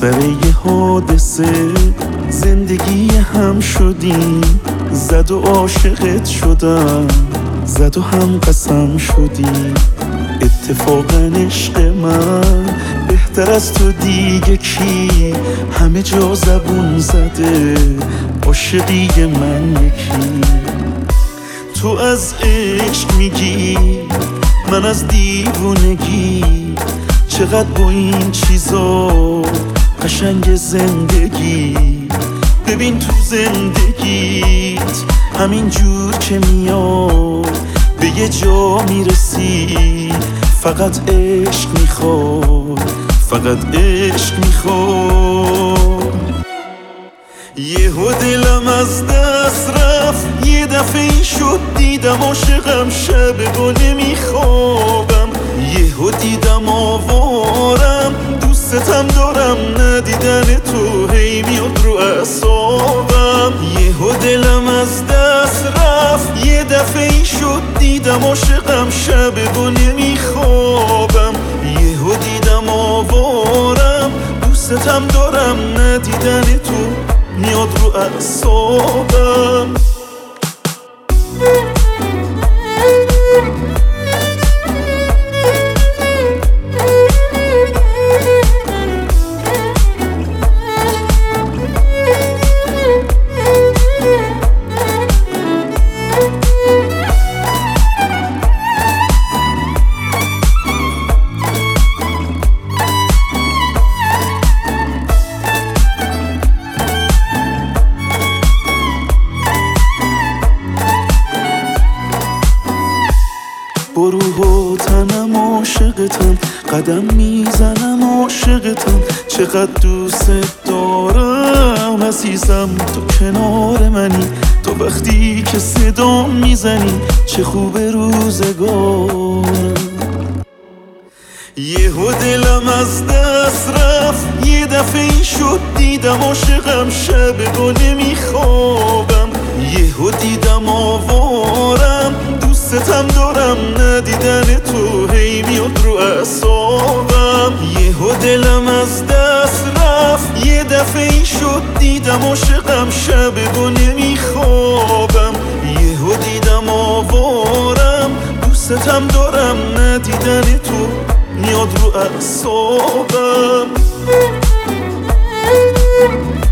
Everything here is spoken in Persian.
سر یه حادثه زندگی هم شدیم، زد و عاشقت شدم، زد و هم قسم شدیم. اتفاقا عشق من بهتر از تو دیگه کی؟ همه جا زبون زده عاشقی من یکی. تو از عشق میگی من از دیوونگی، چقدر با این چیزا قشنگ زندگی. ببین تو زندگیت همین جور که میاد به یه جا میرسی، فقط عشق میخواد، فقط عشق میخواد. یهو دلم از دست رفت، یه دفعه این شد دیدم عاشقم، شب و نمیخوابم. یهو دیدم آوارم، دوستم دارم، ندیدن تو هی میاد رو اعصابم. یهو دلم از دست رفت، یه دفعه این شد دیدم عاشقم، شب و نمیخوابم. یهو دیدم آوارم، دوستم دارم، ندیدن تو میاد رو اعصابم. با روح و تنم عاشقتم، قدم میزنم عاشقتم، چقدر دوست دارم عزیزم. تو کنار منی، تو وقتی که صدا میزنی، چه خوب روزگارم. یهو دلم از دست رفت، یه دفعه این شد دیدم عاشقم، شب و نمیخوابم. یهو دیدم آوارم، دوستم دارم، ندیدن تو هی میاد رو اعصابم. یهو دلم از دست رفت، یه دفعه این شد دیدم عاشقم، شب و نمیخوابم. یهو دیدم آوارم، دوستم دارم، ندیدن تو میاد رو اعصابم.